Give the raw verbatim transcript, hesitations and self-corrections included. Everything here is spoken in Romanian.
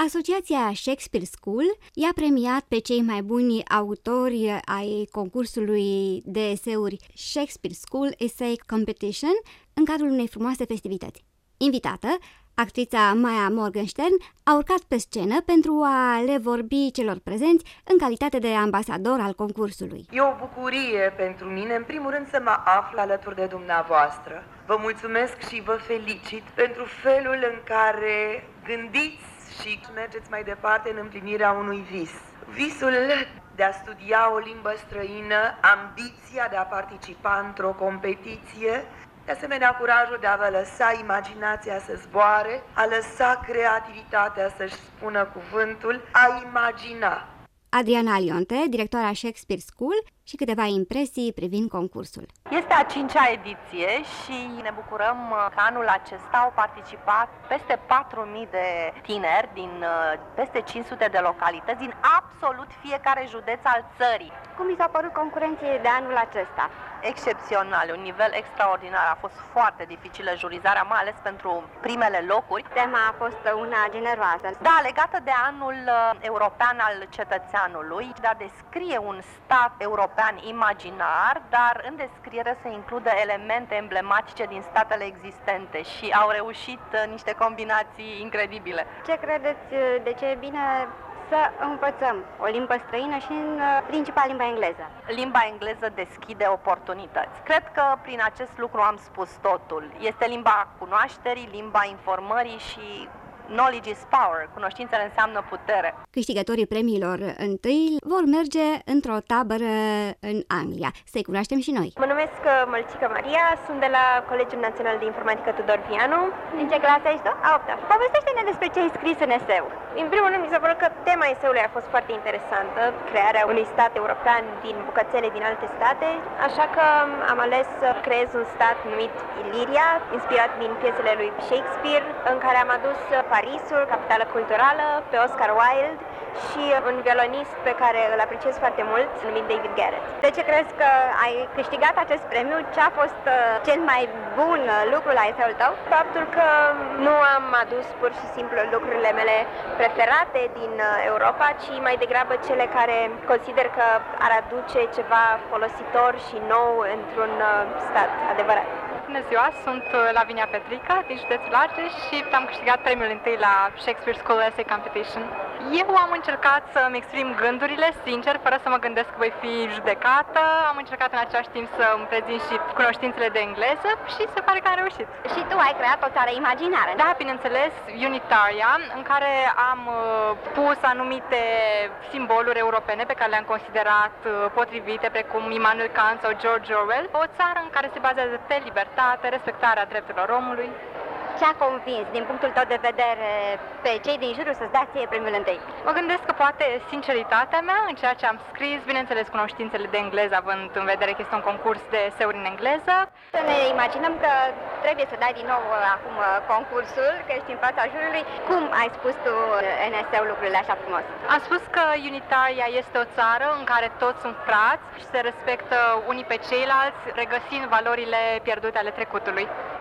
Asociația Shakespeare School i-a premiat pe cei mai buni autori ai concursului de eseuri Shakespeare School Essay Competition în cadrul unei frumoase festivități. Invitată, actrița Maya Morgenstern a urcat pe scenă pentru a le vorbi celor prezenți în calitate de ambasador al concursului. E o bucurie pentru mine, în primul rând, să mă aflu alături de dumneavoastră. Vă mulțumesc și vă felicit pentru felul în care gândiți și mergeți mai departe în împlinirea unui vis. Visul de a studia o limbă străină, ambiția de a participa într-o competiție, de asemenea curajul de a vă lăsa imaginația să zboare, a lăsa creativitatea să-și spună cuvântul, a imagina. Adriana Lionte, directoarea Shakespeare School, și câteva impresii privind concursul. Este a cincea ediție și ne bucurăm că anul acesta au participat peste patru mii de tineri din peste cinci sute de localități, din absolut fiecare județ al țării. Cum mi s-a părut concurenții de anul acesta? Excepțional, un nivel extraordinar. A fost foarte dificilă jurizarea, mai ales pentru primele locuri. Tema a fost una generoasă. Da, legată de anul european al cetățeanului, de a descrie un stat european imaginar, dar în descriere se includă elemente emblematice din statele existente și au reușit niște combinații incredibile. Ce credeți de ce e bine să învățăm o limbă străină și în principal limba engleză? Limba engleză deschide oportunități. Cred că prin acest lucru am spus totul. Este limba cunoașterii, limba informării și knowledge is power. Cunoștințele înseamnă putere. Câștigătorii premiilor întâi vor merge într-o tabără în Anglia. Să-i cunoaștem și noi. Mă numesc Mălțică Maria, sunt de la Colegiul Național de Informatică Tudor Vianu. În ce clasă ești tu? A opta. Povestește-ne despre ce ai scris în eseu. În primul rând, mi s-a părut că tema eseului a fost foarte interesantă, crearea unui stat european din bucățele din alte state, așa că am ales să creez un stat numit Iliria, inspirat din piesele lui Shakespeare, în care am adus Parisul, capitală culturală, pe Oscar Wilde și un violonist pe care îl apreciez foarte mult, numit David Garrett. De ce crezi că ai câștigat acest premiu? Ce a fost cel mai bun lucru la eseul tău? Faptul că nu am adus pur și simplu lucrurile mele preferate din Europa, ci mai degrabă cele care consider că ar aduce ceva folositor și nou într-un stat adevărat. Bună ziua, sunt Lavinia Petrica din județul Argeș și am câștigat premiul întâi la Shakespeare School Essay Competition. Eu am încercat să-mi exprim gândurile sincer, fără să mă gândesc că voi fi judecată. Am încercat în același timp să îmi prezint și cunoștințele de engleză și se pare că am reușit. Și tu ai creat o țară imaginară. Da, bineînțeles, Unitaria, în care am pus anumite simboluri europene pe care le-am considerat potrivite, precum Immanuel Kant sau George Orwell. O țară în care se bazează pe libertate, respectarea drepturilor omului. Ce-a convins, din punctul tău de vedere, pe cei din jurul să-ți dea ție premiul întâi? Mă gândesc că poate sinceritatea mea în ceea ce am scris, bineînțeles cunoștințele de engleză, având în vedere că este un concurs de eseuri în engleză. Să ne imaginăm că trebuie să dai din nou acum concursul, că ești în fața jurului. Cum ai spus tu în eseu lucrurile așa frumos? Am spus că Unitaria este o țară în care toți sunt frați și se respectă unii pe ceilalți, regăsind valorile pierdute ale trecutului.